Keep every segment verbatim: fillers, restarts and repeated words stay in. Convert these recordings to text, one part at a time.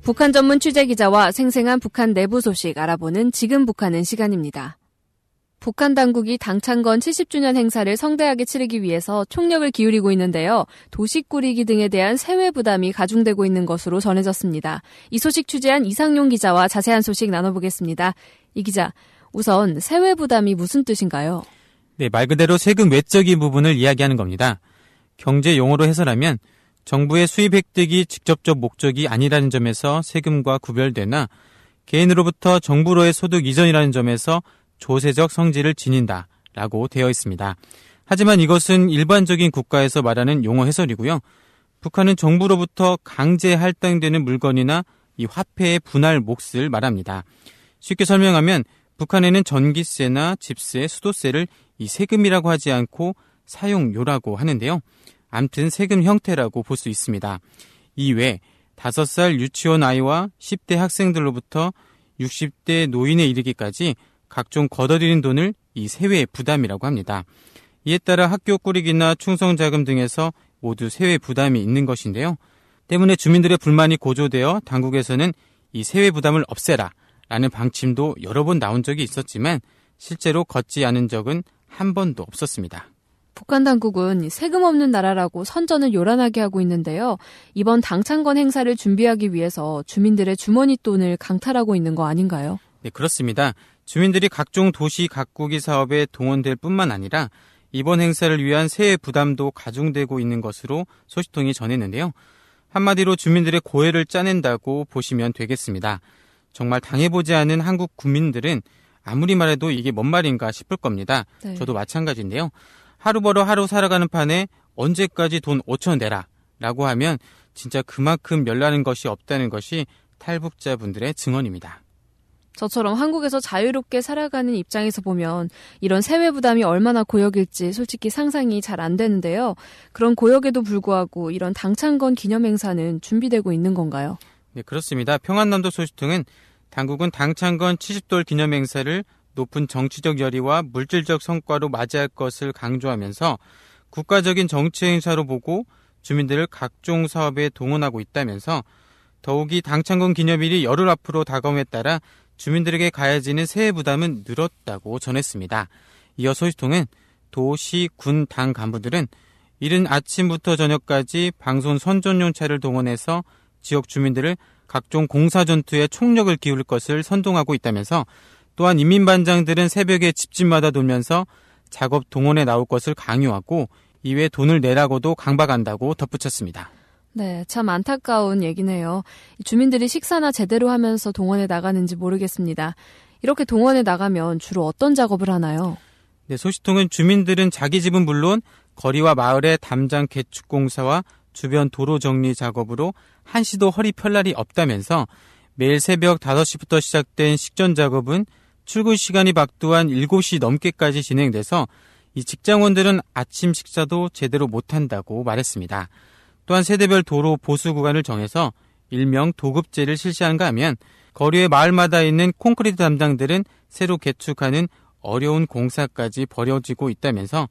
북한 전문 취재기자와 생생한 북한 내부 소식 알아보는 지금 북한은 시간입니다. 북한 당국이 당창건 칠십 주년 행사를 성대하게 치르기 위해서 총력을 기울이고 있는데요. 도시 꾸리기 등에 대한 세외 부담이 가중되고 있는 것으로 전해졌습니다. 이 소식 취재한 이상용 기자와 자세한 소식 나눠보겠습니다. 이 기자, 우선 세외 부담이 무슨 뜻인가요? 네, 말 그대로 세금 외적인 부분을 이야기하는 겁니다. 경제 용어로 해설하면 정부의 수입 획득이 직접적 목적이 아니라는 점에서 세금과 구별되나 개인으로부터 정부로의 소득 이전이라는 점에서 조세적 성질을 지닌다라고 되어 있습니다. 하지만 이것은 일반적인 국가에서 말하는 용어 해설이고요. 북한은 정부로부터 강제 할당되는 물건이나 이 화폐의 분할 몫을 말합니다. 쉽게 설명하면 북한에는 전기세나 집세, 수도세를 이 세금이라고 하지 않고 사용료라고 하는데요. 암튼 세금 형태라고 볼 수 있습니다. 이외 다섯 살 유치원 아이와 십 대 학생들로부터 육십 대 노인에 이르기까지 각종 걷어들인 돈을 이 세외 부담이라고 합니다. 이에 따라 학교 꾸리기나 충성자금 등에서 모두 세외 부담이 있는 것인데요. 때문에 주민들의 불만이 고조되어 당국에서는 이 세외 부담을 없애라 라는 방침도 여러 번 나온 적이 있었지만 실제로 걷지 않은 적은 한 번도 없었습니다. 북한 당국은 세금 없는 나라라고 선전을 요란하게 하고 있는데요. 이번 당창건 행사를 준비하기 위해서 주민들의 주머니 돈을 강탈하고 있는 거 아닌가요? 네, 그렇습니다. 주민들이 각종 도시 가꾸기 사업에 동원될 뿐만 아니라 이번 행사를 위한 세외 부담도 가중되고 있는 것으로 소식통이 전했는데요. 한마디로 주민들의 고해를 짜낸다고 보시면 되겠습니다. 정말 당해보지 않은 한국 국민들은 아무리 말해도 이게 뭔 말인가 싶을 겁니다. 네. 저도 마찬가지인데요. 하루 벌어 하루 살아가는 판에 언제까지 돈 오천 내라 라고 하면 진짜 그만큼 열나는 것이 없다는 것이 탈북자분들의 증언입니다. 저처럼 한국에서 자유롭게 살아가는 입장에서 보면 이런 세외 부담이 얼마나 고역일지 솔직히 상상이 잘 안 되는데요. 그런 고역에도 불구하고 이런 당창건 기념행사는 준비되고 있는 건가요? 네, 그렇습니다. 평안남도 소식통은 당국은 당창건 칠십 돌 기념행사를 높은 정치적 열의와 물질적 성과로 맞이할 것을 강조하면서 국가적인 정치 행사로 보고 주민들을 각종 사업에 동원하고 있다면서 더욱이 당창건 기념일이 열흘 앞으로 다가옴에 따라 주민들에게 가해지는 세외 부담은 늘었다고 전했습니다. 이어 소식통은 도, 시, 군, 당 간부들은 이른 아침부터 저녁까지 방송 선전용 차를 동원해서 지역 주민들을 각종 공사 전투에 총력을 기울일 것을 선동하고 있다면서 또한 인민반장들은 새벽에 집집마다 돌면서 작업 동원에 나올 것을 강요하고 이외에 돈을 내라고도 강박한다고 덧붙였습니다. 네, 참 안타까운 얘기네요. 주민들이 식사나 제대로 하면서 동원에 나가는지 모르겠습니다. 이렇게 동원에 나가면 주로 어떤 작업을 하나요? 네, 소식통은 주민들은 자기 집은 물론 거리와 마을의 담장 개축 공사와 주변 도로 정리 작업으로 한시도 허리 펼 날이 없다면서 매일 새벽 다섯 시부터 시작된 식전 작업은 출근 시간이 박두한 일곱 시 넘게까지 진행돼서 이 직장원들은 아침 식사도 제대로 못한다고 말했습니다. 또한 세대별 도로 보수 구간을 정해서 일명 도급제를 실시하는가 하면 거리의 마을마다 있는 콘크리트 담당들은 새로 개축하는 어려운 공사까지 벌어지고 있다면서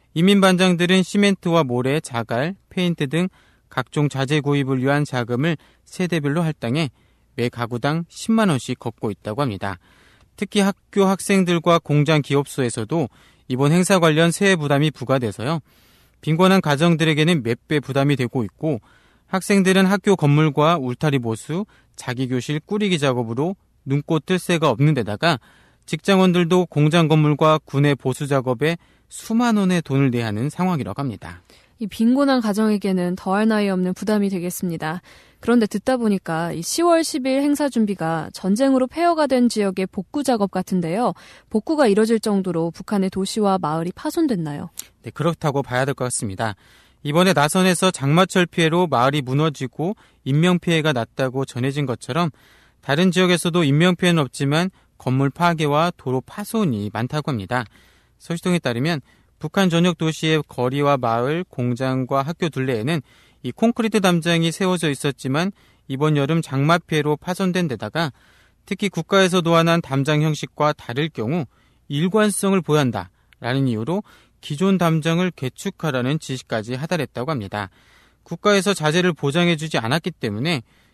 인민반장들은 시멘트와 모래, 자갈, 페인트 등 각종 자재 구입을 위한 자금을 세대별로 할당해 매 가구당 십만 원씩 걷고 있다고 합니다. 특히 학교 학생들과 공장 기업소에서도 이번 행사 관련 세외 부담이 부과돼서요. 빈곤한 가정들에게는 몇 배 부담이 되고 있고 학생들은 학교 건물과 울타리 보수, 자기교실 꾸리기 작업으로 눈꽃 뜰 새가 없는 데다가 직장원들도 공장 건물과 군의 보수 작업에 수만 원의 돈을 내야 하는 상황이라고 합니다. 이 빈곤한 가정에게는 더할 나위 없는 부담이 되겠습니다. 그런데 듣다 보니까 이 시월 십일 행사 준비가 전쟁으로 폐허가 된 지역의 복구 작업 같은데요. 복구가 이뤄질 정도로 북한의 도시와 마을이 파손됐나요? 네, 그렇다고 봐야 될 것 같습니다. 이번에 나선에서 장마철 피해로 마을이 무너지고 인명피해가 났다고 전해진 것처럼 다른 지역에서도 인명피해는 없지만 건물 파괴와 도로 파손이 많다고 합니다. 소식통에 따르면 북한 전역 도시의 거리와 마을, 공장과 학교 둘레에는 이 콘크리트 담장이 세워져 있었지만 이번 여름 장마 피해로 파손된 데다가 특히 국가에서 도안한 담장 형식과 다를 경우 일관성을 보여야 한다라는 이유로 기존 담장을 개축하라는 지시까지 하달했다고 합니다. 국가에서 자재를 보장해주지 않았기 때문에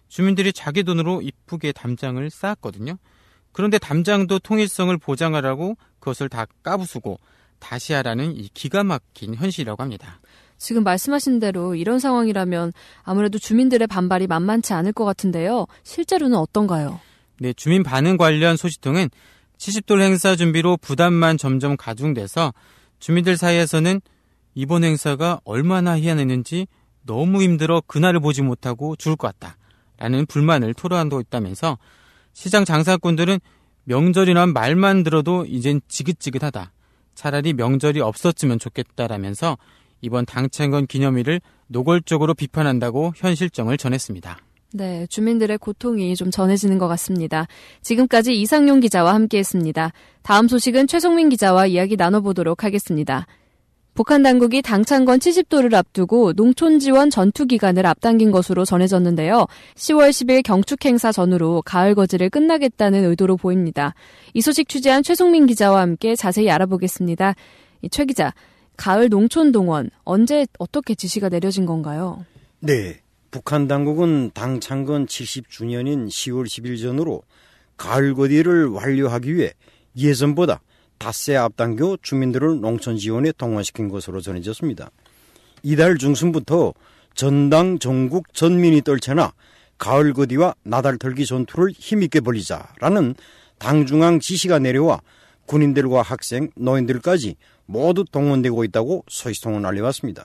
주민들이 자기 돈으로 이쁘게 담장을 쌓았거든요. 그런데 담장도 통일성을 보장하라고 그것을 다 까부수고 다시 하라는 이 기가 막힌 현실이라고 합니다. 지금 말씀하신 대로 이런 상황이라면 아무래도 주민들의 반발이 만만치 않을 것 같은데요. 실제로는 어떤가요? 네, 주민 반응 관련 소식통은 칠십 돌 행사 준비로 부담만 점점 가중돼서 주민들 사이에서는 이번 행사가 얼마나 희한했는지 너무 힘들어 그날을 보지 못하고 죽을 것 같다 라는 불만을 토로하고 있다면서 시장 장사꾼들은 명절이란 말만 들어도 이젠 지긋지긋하다. 차라리 명절이 없었으면 좋겠다라면서 이번 당창건 기념일을 노골적으로 비판한다고 현 실정을 전했습니다. 네, 주민들의 고통이 좀 전해지는 것 같습니다. 지금까지 이상용 기자와 함께했습니다. 다음 소식은 최송민 기자와 이야기 나눠보도록 하겠습니다. 북한 당국이 당창건 칠십 도를 앞두고 농촌 지원 전투 기간을 앞당긴 것으로 전해졌는데요. 시월 십일 경축 행사 전후로 가을 거지를 끝나겠다는 의도로 보입니다. 이 소식 취재한 최송민 기자와 함께 자세히 알아보겠습니다. 최 기자, 가을 농촌 동원 언제 어떻게 지시가 내려진 건가요? 네, 북한 당국은 당창건 칠십 주년인 시월 십일 전후로 가을 거지를 완료하기 위해 예전보다 닷새 앞당겨 주민들을 농촌 지원에 동원시킨 것으로 전해졌습니다. 이달 중순부터 전당 전국 전민이 떨쳐나 가을 거디와 나달 털기 전투를 힘있게 벌이자라는 당중앙 지시가 내려와 군인들과 학생, 노인들까지 모두 동원되고 있다고 소식통은 알려왔습니다.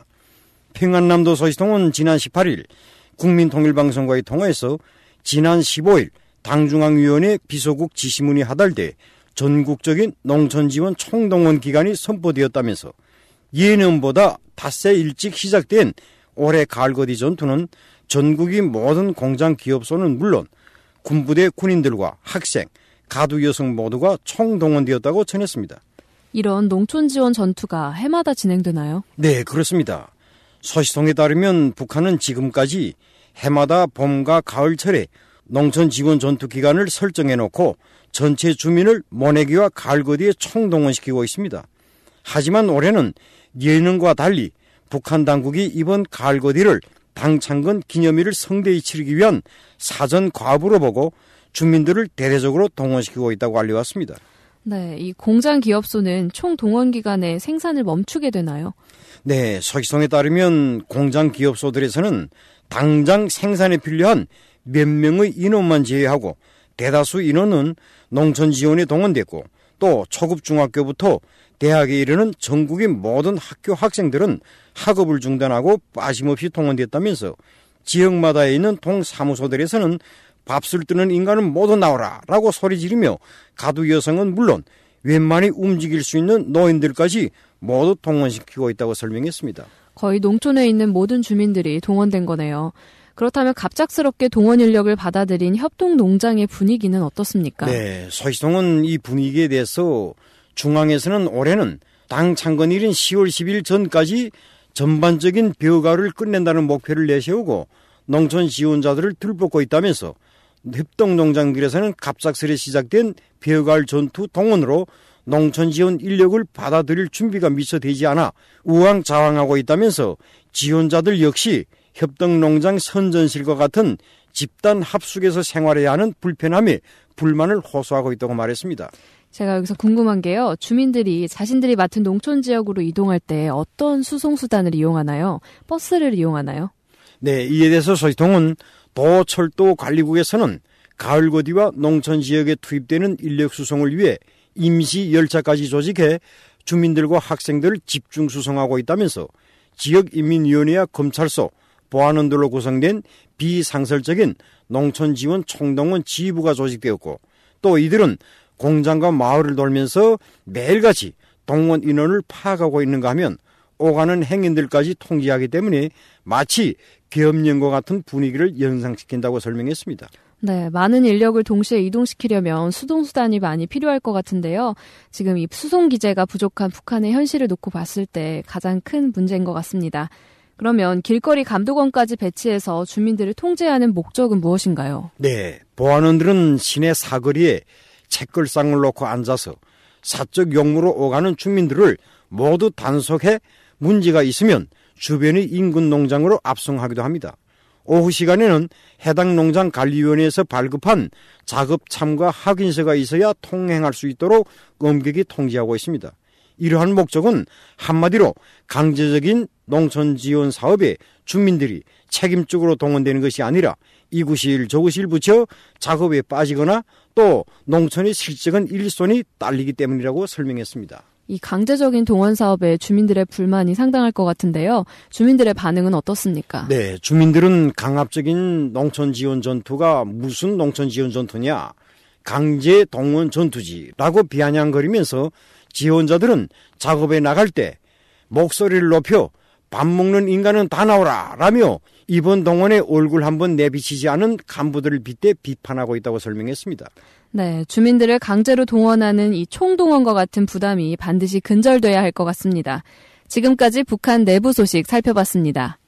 평안남도 소식통은 지난 십팔 일 국민통일방송과의 통화에서 지난 십오 일 당중앙위원회 비서국 지시문이 하달돼 전국적인 농촌지원 총동원 기간이 선포되었다면서 예년보다 닷새 일찍 시작된 올해 가을거디 전투는 전국의 모든 공장 기업소는 물론 군부대 군인들과 학생, 가두 여성 모두가 총동원되었다고 전했습니다. 이런 농촌지원 전투가 해마다 진행되나요? 네, 그렇습니다. 소식통에 따르면 북한은 지금까지 해마다 봄과 가을철에 농촌지원 전투 기간을 설정해놓고 전체 주민을 모내기와 가을거디에 총동원시키고 있습니다. 하지만 올해는 예년과 달리 북한 당국이 이번 가을거디를 당창건 기념일을 성대히 치르기 위한 사전 과부로 보고 주민들을 대대적으로 동원시키고 있다고 알려왔습니다. 네, 이 공장 기업소는 총 동원 기간에 생산을 멈추게 되나요? 네, 소식통에 따르면 공장 기업소들에서는 당장 생산에 필요한 몇 명의 인원만 제외하고 대다수 인원은 농촌 지원에 동원됐고 또 초급 중학교부터 대학에 이르는 전국의 모든 학교 학생들은 학업을 중단하고 빠짐없이 동원됐다면서 지역마다 있는 동사무소들에서는 밥술 뜨는 인간은 모두 나오라 라고 소리 지르며 가두 여성은 물론 웬만히 움직일 수 있는 노인들까지 모두 동원시키고 있다고 설명했습니다. 거의 농촌에 있는 모든 주민들이 동원된 거네요. 그렇다면 갑작스럽게 동원 인력을 받아들인 협동농장의 분위기는 어떻습니까? 네, 소식통은 이 분위기에 대해서 중앙에서는 올해는 당 창건일인 시월 십일 전까지 전반적인 벼가를 끝낸다는 목표를 내세우고 농촌 지원자들을 들볶고 있다면서 협동농장들에서는 갑작스레 시작된 벼가을 전투 동원으로 농촌 지원 인력을 받아들일 준비가 미처 되지 않아 우왕좌왕하고 있다면서 지원자들 역시 협동농장 선전실과 같은 집단 합숙에서 생활해야 하는 불편함에 불만을 호소하고 있다고 말했습니다. 제가 여기서 궁금한 게요. 주민들이 자신들이 맡은 농촌 지역으로 이동할 때 어떤 수송수단을 이용하나요? 버스를 이용하나요? 네, 이에 대해서 소식통은 도철도 관리국에서는 가을거디와 농촌 지역에 투입되는 인력 수송을 위해 임시 열차까지 조직해 주민들과 학생들을 집중 수송하고 있다면서 지역인민위원회와 검찰소, 보안원들로 구성된 비상설적인 농촌지원 총동원 지부가 조직되었고 또 이들은 공장과 마을을 돌면서 매일같이 동원 인원을 파악하고 있는가 하면 오가는 행인들까지 통제하기 때문에 마치 계엄령과 같은 분위기를 연상시킨다고 설명했습니다. 네, 많은 인력을 동시에 이동시키려면 수동수단이 많이 필요할 것 같은데요. 지금 이 수송기제가 부족한 북한의 현실을 놓고 봤을 때 가장 큰 문제인 것 같습니다. 그러면 길거리 감독원까지 배치해서 주민들을 통제하는 목적은 무엇인가요? 네, 보안원들은 시내 사거리에 책걸상을 놓고 앉아서 사적 용무로 오가는 주민들을 모두 단속해 문제가 있으면 주변의 인근 농장으로 압송하기도 합니다. 오후 시간에는 해당 농장 관리위원회에서 발급한 작업 참가 확인서가 있어야 통행할 수 있도록 엄격히 통제하고 있습니다. 이러한 목적은 한마디로 강제적인 농촌 지원 사업에 주민들이 책임적으로 동원되는 것이 아니라 이구실 저구실 붙여 작업에 빠지거나 또 농촌의 실적은 일손이 딸리기 때문이라고 설명했습니다. 이 강제적인 동원 사업에 주민들의 불만이 상당할 것 같은데요. 주민들의 반응은 어떻습니까? 네, 주민들은 강압적인 농촌 지원 전투가 무슨 농촌 지원 전투냐, 강제 동원 전투지라고 비아냥거리면서 지원자들은 작업에 나갈 때 목소리를 높여 밥 먹는 인간은 다 나오라 라며 이번 동원에 얼굴 한번 내비치지 않은 간부들을 빗대 비판하고 있다고 설명했습니다. 네, 주민들을 강제로 동원하는 이 총동원과 같은 부담이 반드시 근절돼야 할 것 같습니다. 지금까지 북한 내부 소식 살펴봤습니다.